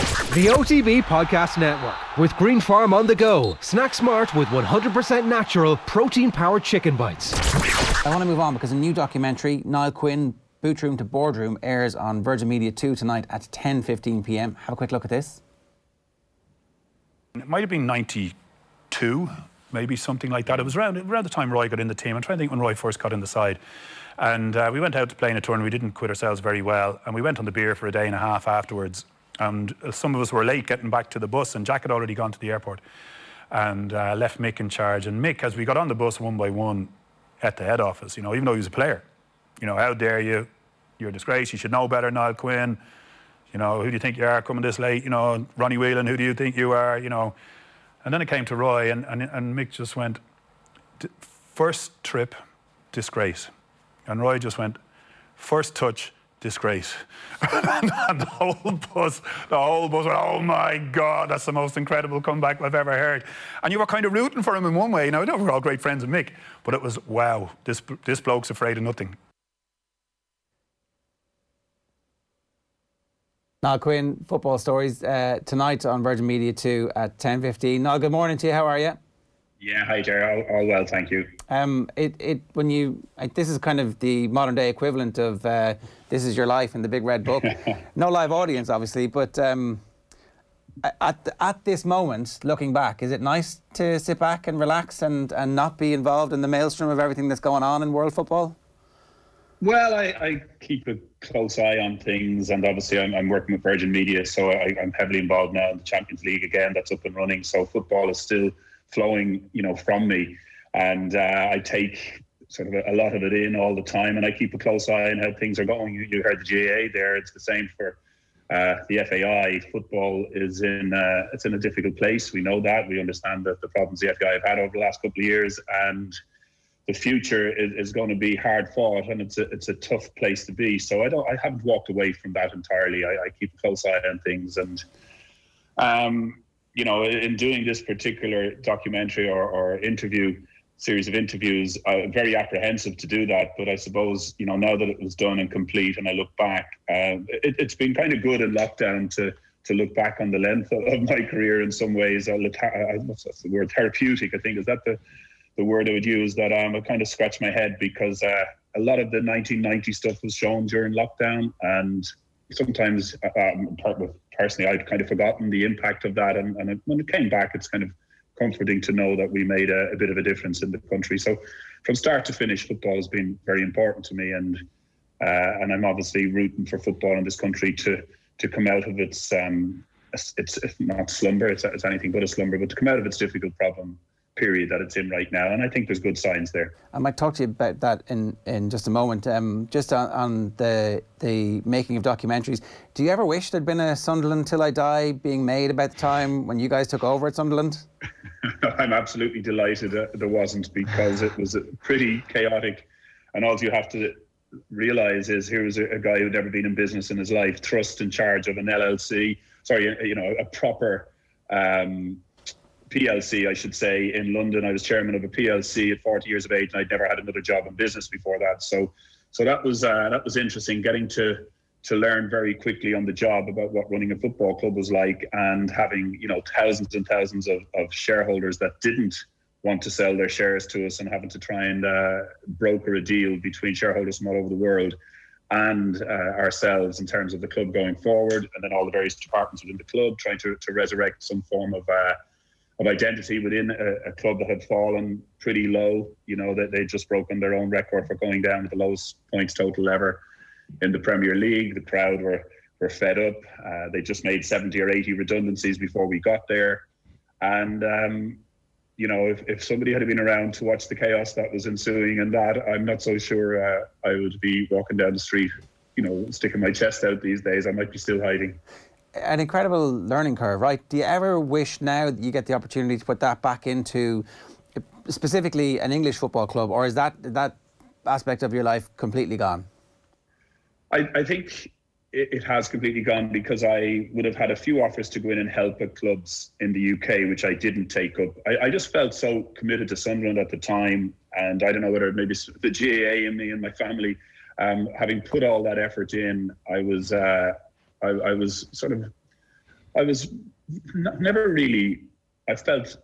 The OTB Podcast Network with Green Farm on the go. Snack smart with 100% natural protein-powered chicken bites. I want to move on because a new documentary, Niall Quinn, Boot Room to Boardroom, airs on Virgin Media 2 tonight at 10:15 p.m. Have a quick look at this. It might have been 92, maybe something like that. It was around the time Roy got in the team. I'm trying to think when Roy first got in the side. And we went out to play in a tournament. We didn't quit ourselves very well. And we went on the beer for a day and a half afterwards. And some of us were late getting back to the bus, and Jack had already gone to the airport and left Mick in charge. And Mick, as we got on the bus one by one at the head office, even though he was a player, how dare you? You're a disgrace. You should know better, Niall Quinn. Who do you think you are coming this late? Ronnie Whelan, who do you think you are? And then it came to Roy, and Mick just went, first trip, disgrace. And Roy just went, first touch, disgrace. and the whole bus went, oh my God, that's the most incredible comeback I've ever heard. And you were kind of rooting for him in one way. Now, we're all great friends with Mick, but it was, wow, this bloke's afraid of nothing. Niall Quinn, Football Stories, tonight on Virgin Media 2 at 10:15. Niall, good morning to you. How are you? Yeah, hi Jerry. All well, thank you. This is kind of the modern day equivalent of This Is Your Life in the Big Red Book. No live audience, obviously, but at this moment, looking back, is it nice to sit back and relax and not be involved in the maelstrom of everything that's going on in world football? Well, I keep a close eye on things, and obviously I'm working with Virgin Media, so I'm heavily involved now in the Champions League again. That's up and running, so football is still flowing, from me, and I take sort of a lot of it in all the time, and I keep a close eye on how things are going. You heard the GAA there; it's the same for the FAI. Football is in a difficult place. We know that. We understand that the problems the FAI have had over the last couple of years, and the future is going to be hard fought, and it's a tough place to be. So I haven't walked away from that entirely. I keep a close eye on things, and in doing this particular documentary or series of interviews, I'm very apprehensive to do that. But I suppose now that it was done and complete, and I look back, it's been kind of good in lockdown to look back on the length of my career in some ways. What's the word? Therapeutic, I think, is that the word I would use, that I kind of scratch my head because a lot of the 1990 stuff was shown during lockdown, and sometimes personally I'd kind of forgotten the impact of that, and when it came back, it's kind of comforting to know that we made a bit of a difference in the country. So from start to finish, football has been very important to me, and I'm obviously rooting for football in this country to come out of its not slumber, it's anything but a slumber, but to come out of its difficult problem period that it's in right now, and I think there's good signs there. I might talk to you about that in just a moment. Just on the making of documentaries, do you ever wish there'd been a Sunderland Till I Die being made about the time when you guys took over at Sunderland? I'm absolutely delighted there wasn't, because it was pretty chaotic, and all you have to realise is here's a guy who'd never been in business in his life, thrust in charge of an LLC, a proper PLC, I should say, in London. I was chairman of a PLC at 40 years of age, and I'd never had another job in business before that. So that was interesting, getting to learn very quickly on the job about what running a football club was like, and having thousands and thousands of shareholders that didn't want to sell their shares to us, and having to try and broker a deal between shareholders from all over the world and ourselves in terms of the club going forward, and then all the various departments within the club trying to resurrect some form of identity within a club that had fallen pretty low. That they'd just broken their own record for going down to the lowest points total ever in the Premier League. The crowd were fed up. They just made 70 or 80 redundancies before we got there. And, if somebody had been around to watch the chaos that was ensuing and that, I'm not so sure I would be walking down the street, sticking my chest out these days. I might be still hiding. An incredible learning curve, right? Do you ever wish now that you get the opportunity to put that back into specifically an English football club, or is that aspect of your life completely gone? I think it has completely gone, because I would have had a few offers to go in and help at clubs in the UK, which I didn't take up. I just felt so committed to Sunderland at the time, and I don't know whether maybe the GAA in me and my family, having put all that effort in, I was sort of I was never really, I felt,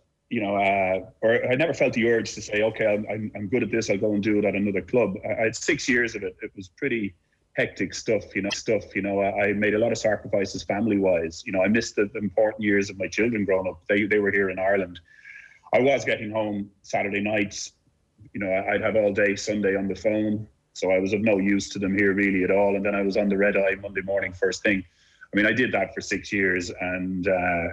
or I never felt the urge to say, okay, I'm good at this, I'll go and do it at another club. I had 6 years of it. It was pretty hectic stuff. I made a lot of sacrifices family-wise. I missed the important years of my children growing up. They were here in Ireland. I was getting home Saturday nights. I'd have all day Sunday on the phone. So I was of no use to them here really at all. And then I was on the red eye Monday morning first thing. I mean, I did that for 6 years, and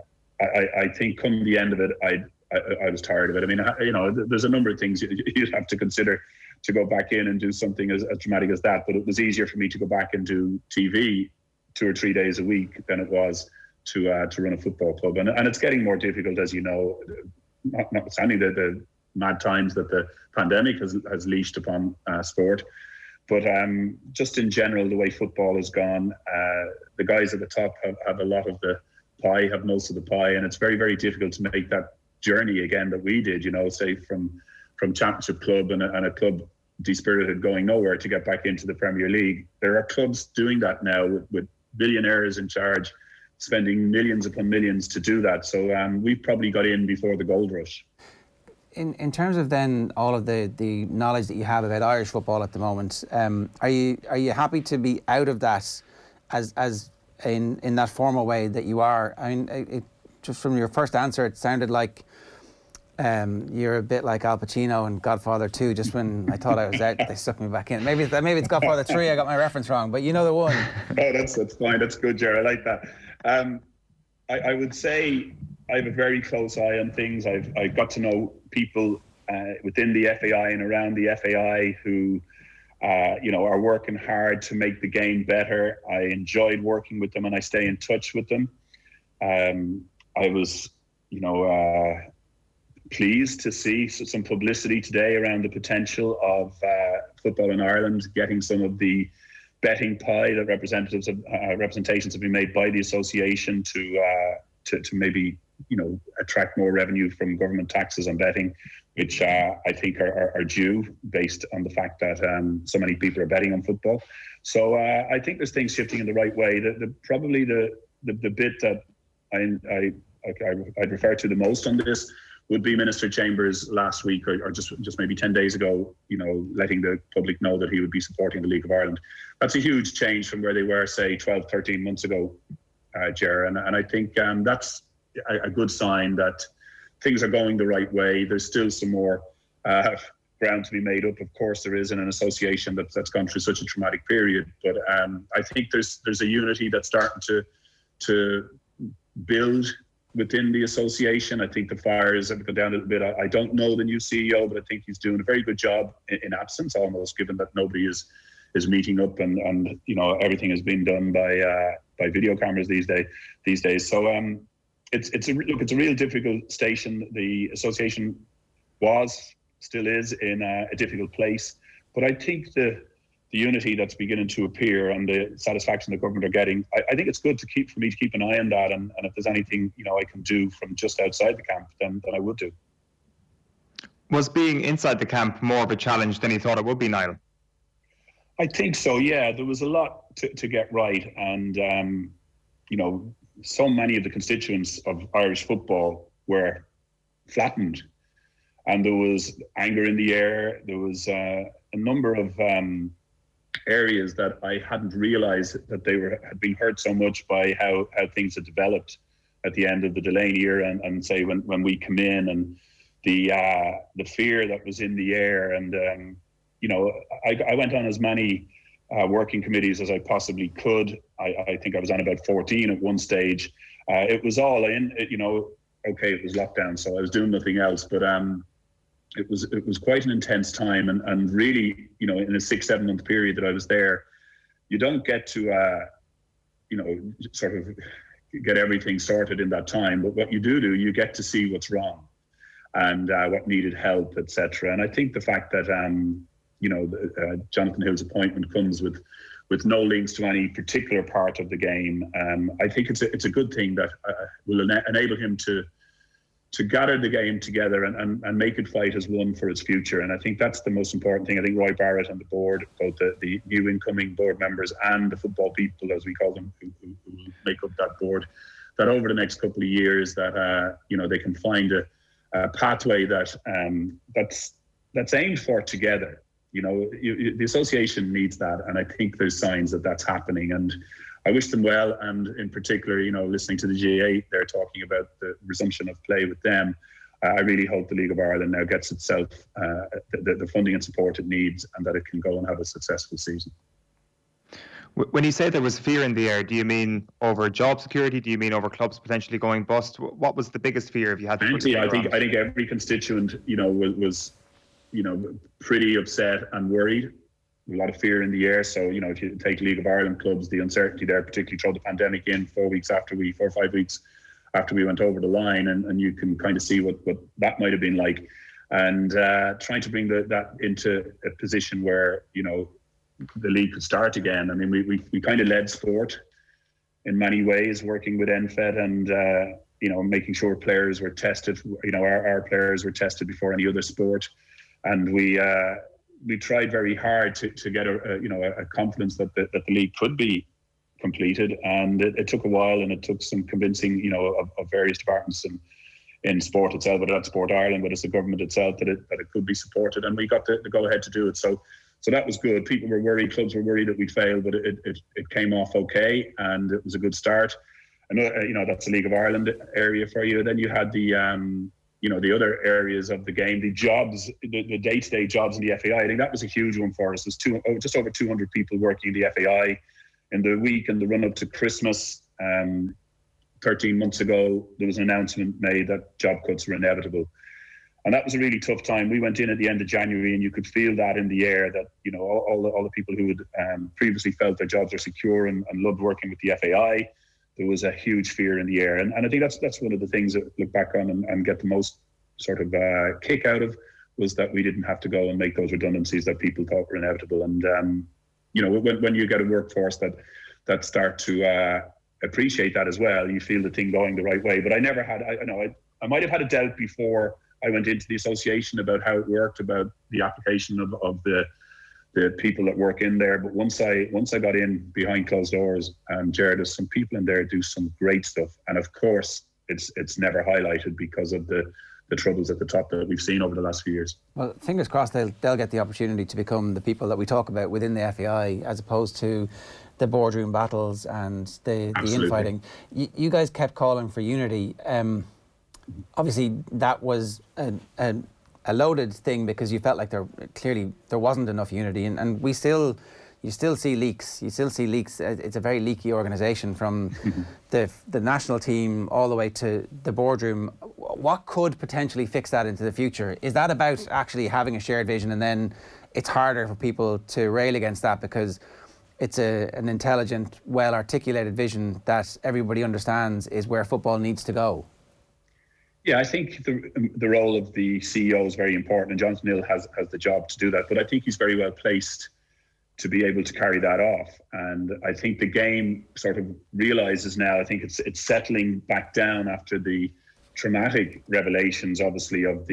I think come the end of it, I was tired of it. I mean, there's a number of things you'd have to consider to go back in and do something as dramatic as that. But it was easier for me to go back and do TV 2 or 3 days a week than it was to run a football club. And it's getting more difficult, as you know, notwithstanding the mad times that the pandemic has leashed upon sport. But just in general, the way football has gone, the guys at the top have a lot of the pie, have most of the pie, and it's very, very difficult to make that journey again that we did, say from Championship club and a club dispirited going nowhere to get back into the Premier League. There are clubs doing that now with billionaires in charge, spending millions upon millions to do that. So we've probably got in before the gold rush. In terms of then all of the knowledge that you have about Irish football at the moment, are you happy to be out of that as in that formal way that you are? I mean, just from your first answer, it sounded like you're a bit like Al Pacino in Godfather 2. Just when I thought I was out, they sucked me back in. Maybe it's Godfather 3. I got my reference wrong, but you know the one. Oh, that's fine. That's good, Ger. I like that. I would say I have a very close eye on things. I've got to know people within the FAI and around the FAI who are working hard to make the game better. I enjoyed working with them, and I stay in touch with them. I was, pleased to see some publicity today around the potential of football in Ireland getting some of the betting pie that representations have been made by the association to maybe attract more revenue from government taxes on betting, which I think are due based on the fact that so many people are betting on football. So I think there's things shifting in the right way. Probably the bit that I'd refer to the most on this would be Minister Chambers last week, or just maybe 10 days ago, letting the public know that he would be supporting the League of Ireland. That's a huge change from where they were, say, 12, 13 months ago, Ger. And I think that's a good sign that things are going the right way. There's still some more ground to be made up. Of course, there is in an association that's gone through such a traumatic period. But I think there's a unity that's starting to build within the association. I think the fires have gone down a little bit. I don't know the new CEO, but I think he's doing a very good job in absence, almost, given that nobody is meeting up and everything is being done by video cameras these days. So it's a real difficult station. The association still is in a difficult place, but I think the unity that's beginning to appear and the satisfaction the government are getting, I think it's good for me to keep an eye on that. And if there's anything, I can do from just outside the camp, then I would do. Was being inside the camp more of a challenge than you thought it would be, Niall? I think so, yeah. There was a lot to get right. And, so many of the constituents of Irish football were flattened. And there was anger in the air. There was a number of areas that I hadn't realised that they had been hurt so much by how things had developed at the end of the Delaney era, and say when we come in, and the fear that was in the air. And I went on as many working committees as I possibly could. I think I was on about 14 at one stage. It was all in, okay, it was lockdown, so I was doing nothing else, but it was quite an intense time, and really, in a 6-7 month period that I was there, you don't get to, sort of get everything sorted in that time. But what you do, you get to see what's wrong and what needed help, etc. And I think the fact that, Jonathan Hill's appointment comes with no links to any particular part of the game, I think it's a good thing that will enable him to gather the game together and make it fight as one for its future. And I think that's the most important thing. I think Roy Barrett and the board, both the new incoming board members and the football people, as we call them, who make up that board, that over the next couple of years that they can find a pathway that's aimed for together. The association needs that, and I think there's signs that that's happening, and I wish them well. And in particular, listening to the GAA, they're talking about the resumption of play with them. I really hope the League of Ireland now gets itself the funding and support it needs, and that it can go and have a successful season. When you say there was fear in the air, do you mean over job security? Do you mean over clubs potentially going bust? What was the biggest fear if you had to put I think every constituent, was pretty upset and worried. A lot of fear in the air. So, if you take League of Ireland clubs, the uncertainty there, particularly throw the pandemic in 4 or 5 weeks after we went over the line, and you can kind of see what that might have been like. And trying to bring that into a position where, the league could start again. I mean, we kind of led sport in many ways, working with NFET and, making sure players were tested. Our players were tested before any other sport. And we tried very hard to get a confidence that the league could be completed, and it took a while, and it took some convincing of various departments in sport itself, whether that's Sport Ireland, whether it's the government itself, that it could be supported, and we got the go ahead to do it. So that was good. People were worried, clubs were worried that we'd fail, but it came off okay, and it was a good start. And that's the League of Ireland area for you. Then you had the the other areas of the game, the jobs, the day-to-day jobs in the FAI. I think that was a huge one for us. There's just over 200 people working in the FAI. In the week and the run-up to Christmas, 13 months ago, there was an announcement made that job cuts were inevitable. And that was a really tough time. We went in at the end of January, and you could feel that in the air, that all the people who had previously felt their jobs are secure and loved working with the FAI, there was a huge fear in the air. And I think that's one of the things that look back on and get the most sort of kick out of, was that we didn't have to go and make those redundancies that people thought were inevitable. And when you get a workforce that start to appreciate that as well, you feel the thing going the right way. But I never had, I might have had a doubt before I went into the association about how it worked, about the application of the people that work in there. But once I got in behind closed doors, Jared, there's some people in there do some great stuff. And of course, it's never highlighted because of the troubles at the top that we've seen over the last few years. Well, fingers crossed they'll get the opportunity to become the people that we talk about within the FAI, as opposed to the boardroom battles and the infighting. You guys kept calling for unity. Obviously, that was a loaded thing, because you felt like there wasn't enough unity, and you still see leaks. You still see leaks. It's a very leaky organisation, from the national team all the way to the boardroom. What could potentially fix that into the future? Is that about actually having a shared vision, and then it's harder for people to rail against that because it's an intelligent, well-articulated vision that everybody understands is where football needs to go? Yeah, I think the role of the CEO is very important, and Jonathan Hill has the job to do that. But I think he's very well placed to be able to carry that off. And I think the game sort of realises now, I think it's settling back down after the traumatic revelations, obviously, of